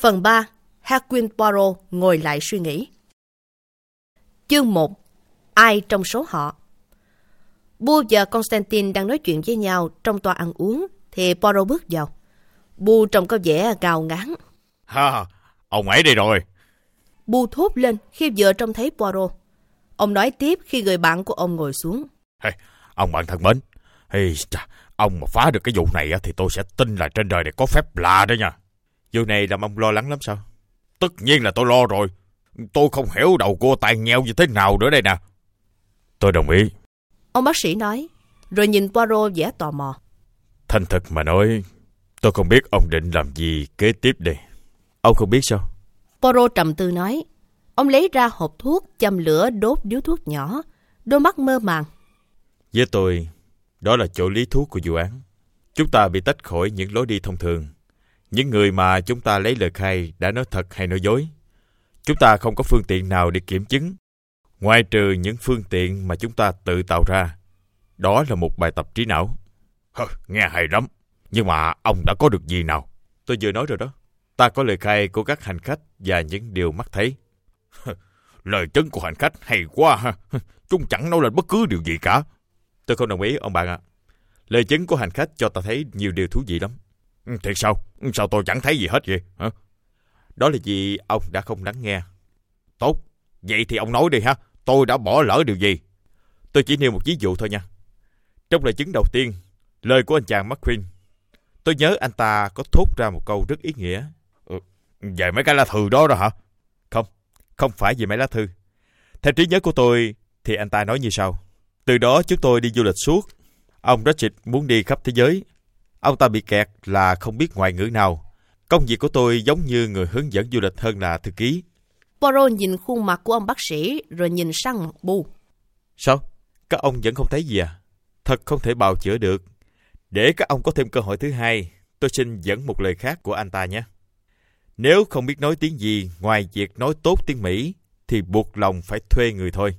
Phần 3. Hercule Poirot ngồi lại suy nghĩ. Chương 1. Ai trong số họ? Bu và Constantine đang nói chuyện với nhau trong toa ăn uống thì Poirot bước vào. Bu trông có vẻ gào ngán. Ha, ông ấy đây rồi. Bu thốt lên khi vừa trông thấy Poirot. Ông nói tiếp khi người bạn của ông ngồi xuống. Hey, ông bạn thân mến, ông mà phá được cái vụ này thì tôi sẽ tin là trên đời này có phép lạ đó nha. Vụ này làm ông lo lắng lắm sao? Tất nhiên là tôi lo rồi. Tôi không hiểu đầu cô tài nghèo như thế nào nữa đây nè. Tôi đồng ý. Ông bác sĩ nói, rồi nhìn Poirot vẻ tò mò. Thành thật mà nói, tôi không biết ông định làm gì kế tiếp đây. Ông không biết sao? Poirot trầm tư nói. Ông lấy ra hộp thuốc, châm lửa đốt điếu thuốc nhỏ, đôi mắt mơ màng. Với tôi, đó là chỗ lý thú của vụ án. Chúng ta bị tách khỏi những lối đi thông thường. Những người mà chúng ta lấy lời khai đã nói thật hay nói dối. Chúng ta không có phương tiện nào để kiểm chứng, ngoại trừ những phương tiện mà chúng ta tự tạo ra. Đó là một bài tập trí não. Nghe hay lắm. Nhưng mà ông đã có được gì nào? Tôi vừa nói rồi đó. Ta có lời khai của các hành khách và những điều mắt thấy. Lời chứng của hành khách hay quá ha. Chúng chẳng nói lên bất cứ điều gì cả. Tôi không đồng ý ông bạn ạ. Lời chứng của hành khách cho ta thấy nhiều điều thú vị lắm. Thiệt sao? Sao tôi chẳng thấy gì hết vậy? Hả? Đó là vì ông đã không lắng nghe. Tốt, vậy thì ông nói đi ha. Tôi đã bỏ lỡ điều gì? Tôi chỉ nêu một ví dụ thôi nha. Trong lời chứng đầu tiên, lời của anh chàng McQueen, tôi nhớ anh ta có thốt ra một câu rất ý nghĩa. Về mấy cái lá thư đó hả? Không phải về mấy lá thư. Theo trí nhớ của tôi thì anh ta nói như sau. Từ đó chúng tôi đi du lịch suốt. Ông Ratched muốn đi khắp thế giới. Ông ta bị kẹt là không biết ngoại ngữ nào. Công việc của tôi giống như người hướng dẫn du lịch hơn là thư ký. Poirot nhìn khuôn mặt của ông bác sĩ rồi nhìn sang Bu. Sao? Các ông vẫn không thấy gì à? Thật không thể bào chữa được. Để các ông có thêm cơ hội thứ hai, tôi xin dẫn một lời khác của anh ta nhé. Nếu không biết nói tiếng gì ngoài việc nói tốt tiếng Mỹ, thì buộc lòng phải thuê người thôi.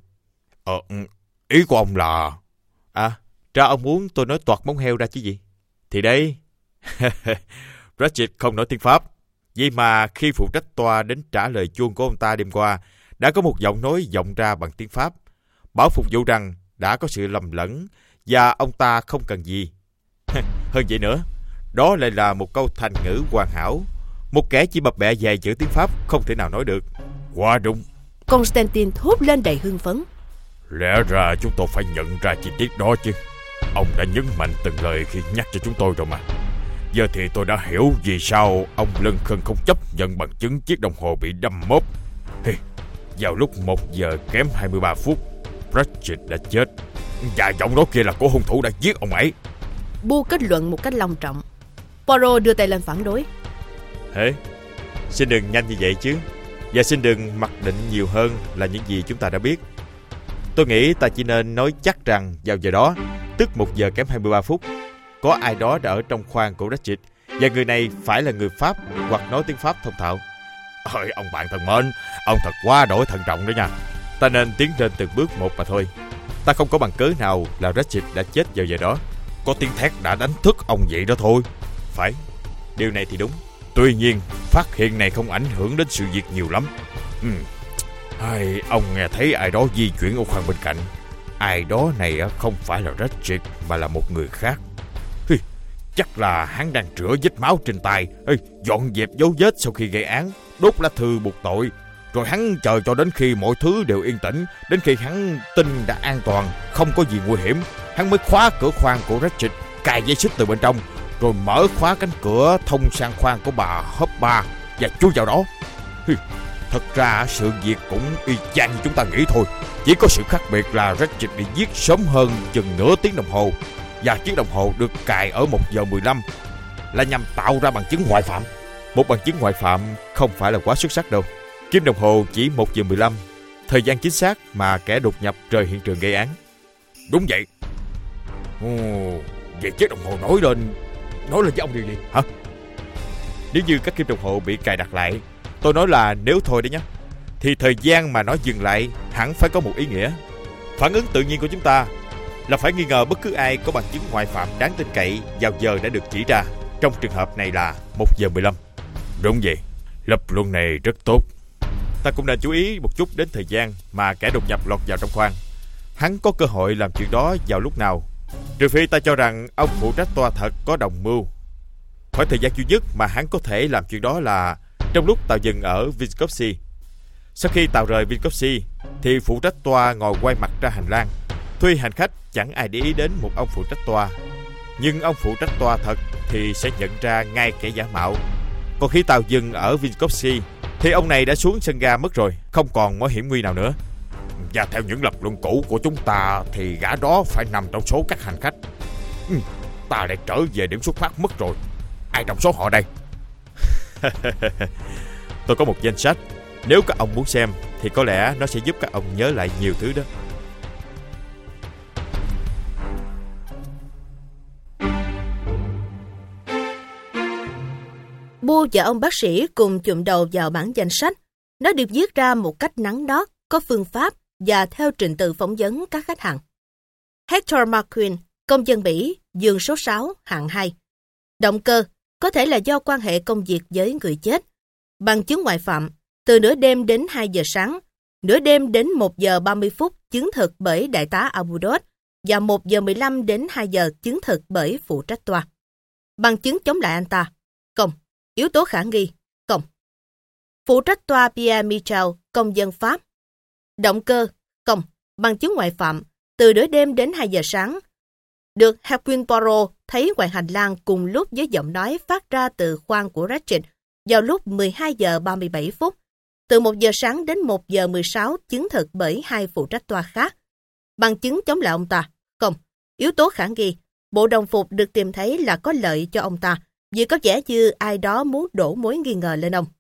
Ý của ông là... Ra ông muốn tôi nói toạc móng heo ra chứ gì? Thì đây... Ratched không nói tiếng Pháp. Vậy mà khi phụ trách toa đến trả lời chuông của ông ta đêm qua, đã có một giọng nói vọng ra bằng tiếng Pháp, bảo phục vụ rằng đã có sự lầm lẫn và ông ta không cần gì. Hơn vậy nữa, đó lại là một câu thành ngữ hoàn hảo. Một kẻ chỉ bập bẹ vài chữ tiếng Pháp không thể nào nói được. Quá đúng. Constantine thốt lên đầy hưng phấn. Lẽ ra chúng tôi phải nhận ra chi tiết đó chứ. Ông đã nhấn mạnh từng lời khi nhắc cho chúng tôi rồi mà. Giờ thì tôi đã hiểu vì sao ông Lân Khân không chấp nhận bằng chứng chiếc đồng hồ bị đâm mốp. Vào lúc 1 giờ kém 23 phút, Ratched đã chết. Và giọng nói kia là của hung thủ đã giết ông ấy. Bu kết luận một cách long trọng. Poirot đưa tay lên phản đối. Xin đừng nhanh như vậy chứ. Và xin đừng mặc định nhiều hơn là những gì chúng ta đã biết. Tôi nghĩ ta chỉ nên nói chắc rằng vào giờ đó, tức 1 giờ kém 23 phút, có ai đó đã ở trong khoang của Ratched, và người này phải là người Pháp hoặc nói tiếng Pháp thông thạo. Ông bạn thân mến, ông thật quá đổi thận trọng đó nha. Ta nên tiến lên từng bước một mà thôi. Ta không có bằng cớ nào là Ratched đã chết vào giờ đó. Có tiếng thét đã đánh thức ông vậy đó thôi. Phải, điều này thì đúng. Tuy nhiên, phát hiện này không ảnh hưởng đến sự việc nhiều lắm. Ông nghe thấy ai đó di chuyển ở khoang bên cạnh. Ai đó này không phải là Ratched mà là một người khác. Chắc là hắn đang rửa vết máu trên tay, dọn dẹp dấu vết sau khi gây án, đốt lá thư buộc tội. Rồi hắn chờ cho đến khi mọi thứ đều yên tĩnh, đến khi hắn tin đã an toàn, không có gì nguy hiểm, hắn mới khóa cửa khoang của Ratched, cài dây xích từ bên trong, rồi mở khóa cánh cửa thông sang khoang của bà Hopper và chui vào đó. Thật ra sự việc cũng y chang như chúng ta nghĩ thôi. Chỉ có sự khác biệt là Ratched bị giết sớm hơn chừng nửa tiếng đồng hồ, và chiếc đồng hồ được cài ở 1 giờ 15 là nhằm tạo ra bằng chứng ngoại phạm. Một bằng chứng ngoại phạm không phải là quá xuất sắc đâu. Kim đồng hồ chỉ 1 giờ 15, thời gian chính xác mà kẻ đột nhập rời hiện trường gây án. Đúng vậy. Vậy chiếc đồng hồ nói lên với ông điều gì hả? Nếu như các kim đồng hồ bị cài đặt lại, tôi nói là nếu thôi đấy nhé, thì thời gian mà nó dừng lại hẳn phải có một ý nghĩa. Phản ứng tự nhiên của chúng ta là phải nghi ngờ bất cứ ai có bằng chứng ngoại phạm đáng tin cậy vào giờ đã được chỉ ra. Trong trường hợp này là 1 giờ 15. Đúng vậy. Lập luận này rất tốt. Ta cũng nên chú ý một chút đến thời gian mà kẻ đột nhập lọt vào trong khoang. Hắn có cơ hội làm chuyện đó vào lúc nào? Trừ phi ta cho rằng ông phụ trách toa thật có đồng mưu. Khoảng thời gian duy nhất mà hắn có thể làm chuyện đó là trong lúc tàu dừng ở Vinkovci. Sau khi tàu rời Vinkovci thì phụ trách toa ngồi quay mặt ra hành lang. Thuê hành khách chẳng ai để ý đến một ông phụ trách toa. Nhưng ông phụ trách toa thật thì sẽ nhận ra ngay kẻ giả mạo. Còn khi tàu dừng ở Vinkovci thì ông này đã xuống sân ga mất rồi, không còn mối hiểm nguy nào nữa. Và theo những lập luận cũ của chúng ta thì gã đó phải nằm trong số các hành khách. Ta lại trở về điểm xuất phát mất rồi. Ai trong số họ đây? Tôi có một danh sách. Nếu các ông muốn xem thì có lẽ nó sẽ giúp các ông nhớ lại nhiều thứ đó. Bua và ông bác sĩ cùng chụm đầu vào bản danh sách. Nó được viết ra một cách nắn nót, có phương pháp và theo trình tự phỏng vấn các khách hàng. Hector McQueen, công dân Bỉ, giường số 6, hạng 2. Động cơ có thể là do quan hệ công việc với người chết. Bằng chứng ngoại phạm, từ nửa đêm đến 2 giờ sáng, nửa đêm đến 1 giờ 30 phút chứng thực bởi đại tá Abudot và 1 giờ 15 đến 2 giờ chứng thực bởi phụ trách toa. Bằng chứng chống lại anh ta, không. Yếu tố khả nghi, không. Phụ trách toa Pierre Michel, công dân Pháp. Động cơ, không. Bằng chứng ngoại phạm, từ nửa đêm đến 2 giờ sáng. Được Hercule Poirot thấy ngoài hành lang cùng lúc với giọng nói phát ra từ khoang của Ratchet vào lúc 12 giờ 37 phút. Từ 1 giờ sáng đến 1 giờ 16 chứng thực bởi 2 phụ trách toa khác. Bằng chứng chống lại ông ta, không. Yếu tố khả nghi, bộ đồng phục được tìm thấy là có lợi cho ông ta, vì có vẻ như ai đó muốn đổ mối nghi ngờ lên ông.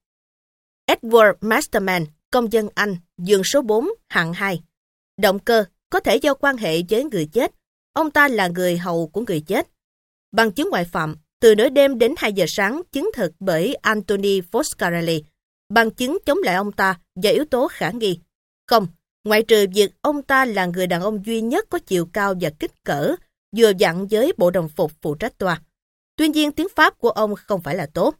Edward Masterman, công dân Anh, giường số 4, hạng 2. Động cơ có thể do quan hệ với người chết. Ông ta là người hầu của người chết. Bằng chứng ngoại phạm, từ nửa đêm đến 2 giờ sáng chứng thực bởi Anthony Foscarelli. Bằng chứng chống lại ông ta và yếu tố khả nghi. Không, ngoại trừ việc ông ta là người đàn ông duy nhất có chiều cao và kích cỡ, vừa vặn với bộ đồng phục phụ trách toa. Tuy nhiên tiếng Pháp của ông không phải là tốt.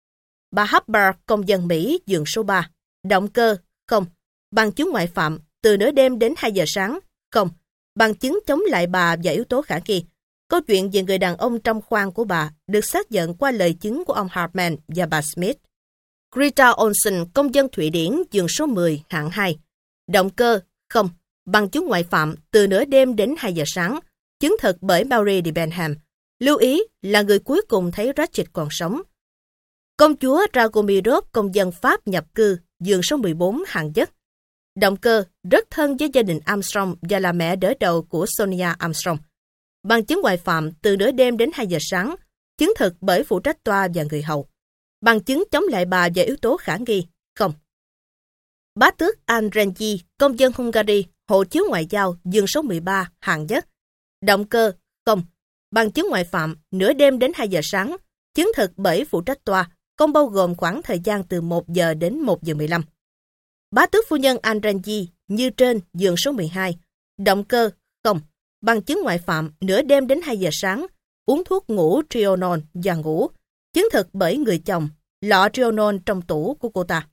Bà Harper, công dân Mỹ, giường số 3. Động cơ, không. Bằng chứng ngoại phạm, từ nửa đêm đến 2 giờ sáng, không. Bằng chứng chống lại bà và yếu tố khả nghi. Câu chuyện về người đàn ông trong khoang của bà được xác nhận qua lời chứng của ông Hartman và bà Smith. Greta Olsen, công dân Thụy Điển, giường số 10, hạng 2. Động cơ, không. Bằng chứng ngoại phạm, từ nửa đêm đến 2 giờ sáng, chứng thực bởi Marie de Benham. Lưu ý là người cuối cùng thấy Ratchet còn sống. Công chúa Dragomirov, công dân Pháp nhập cư, giường số 14, hạng nhất. Động cơ rất thân với gia đình Armstrong và là mẹ đỡ đầu của Sonia Armstrong. Bằng chứng ngoại phạm, từ nửa đêm đến 2 giờ sáng, chứng thực bởi phụ trách toa và người hầu. Bằng chứng chống lại bà và yếu tố khả nghi, không. Bá tước Andrenyi, công dân Hungary, hộ chiếu ngoại giao, giường số 13, hạng nhất. Động cơ, không. Bằng chứng ngoại phạm, nửa đêm đến 2 giờ sáng, chứng thực bởi phụ trách toa, không bao gồm khoảng thời gian từ 1 giờ đến 1 giờ 15. Bá tước phu nhân Andrenyi, như trên, giường số 12. Động cơ, không. Bằng chứng ngoại phạm, nửa đêm đến 2 giờ sáng, uống thuốc ngủ Trionol và ngủ, chứng thực bởi người chồng, lọ Trionol trong tủ của cô ta.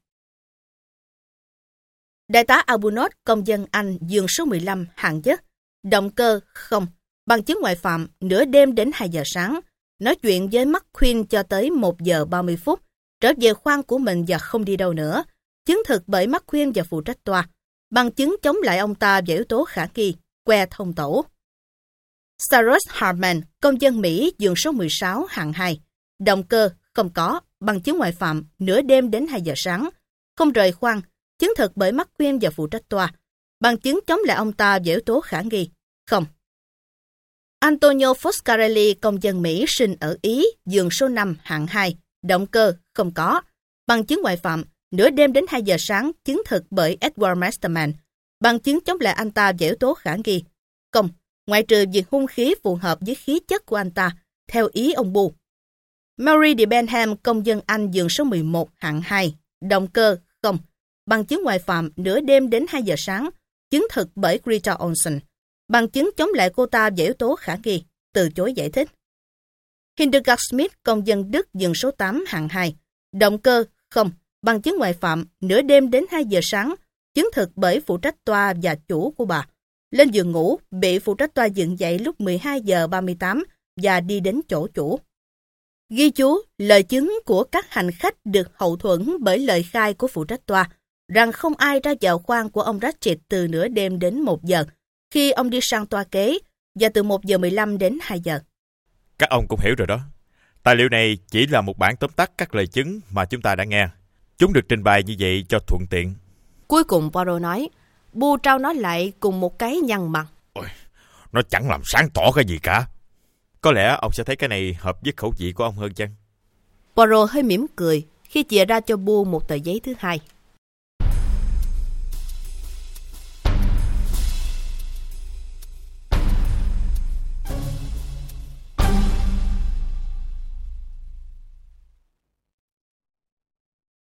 Đại tá Abunot, công dân Anh, giường số 15, hạng nhất. Động cơ, không. Bằng chứng ngoại phạm, nửa đêm đến 2 giờ sáng, nói chuyện với McQueen cho tới 1 giờ 30 phút, trở về khoang của mình và không đi đâu nữa, chứng thực bởi McQueen và phụ trách toa. Bằng chứng chống lại ông ta và yếu tố khả nghi, que thông tổ. Cyrus Hartman, công dân Mỹ, giường số 16, hạng 2. Động cơ, không có. Bằng chứng ngoại phạm, nửa đêm đến 2 giờ sáng, không rời khoang, chứng thực bởi McQueen và phụ trách toa. Bằng chứng chống lại ông ta và yếu tố khả nghi, không. Antonio Foscarelli, công dân Mỹ, sinh ở Ý, giường số 5, hạng 2. Động cơ, không có. Bằng chứng ngoại phạm, nửa đêm đến 2 giờ sáng, chứng thực bởi Edward Masterman. Bằng chứng chống lại anh ta và yếu tố khả nghi, không. Ngoại trừ việc hung khí phù hợp với khí chất của anh ta, theo ý ông Bu. Marie de Benham, công dân Anh, giường số 11, hạng 2. Động cơ, không. Bằng chứng ngoại phạm, nửa đêm đến 2 giờ sáng, chứng thực bởi Greta Olsen. Bằng chứng chống lại cô ta và yếu tố khả nghi, từ chối giải thích. Hildegard Smith, công dân Đức, giường số 8, hạng 2. Động cơ, không. Bằng chứng ngoại phạm nửa đêm đến 2 giờ sáng, chứng thực bởi phụ trách tòa và chủ của bà. Lên giường ngủ, bị phụ trách tòa dựng dậy lúc 12 giờ 38 và đi đến chỗ chủ. Ghi chú, lời chứng của các hành khách được hậu thuẫn bởi lời khai của phụ trách tòa rằng không ai ra vào khoang của ông Ratchett từ nửa đêm đến 1 giờ, khi ông đi sang toa kế, và từ 1 giờ 15 đến 2 giờ. Các ông cũng hiểu rồi đó. Tài liệu này chỉ là một bản tóm tắt các lời chứng mà chúng ta đã nghe. Chúng được trình bày như vậy cho thuận tiện. Cuối cùng Poirot nói, Bu trao nó lại cùng một cái nhăn mặt. Ôi, nó chẳng làm sáng tỏ cái gì cả. Có lẽ ông sẽ thấy cái này hợp với khẩu vị của ông hơn chăng? Poirot hơi mỉm cười khi chìa ra cho Bu một tờ giấy thứ hai.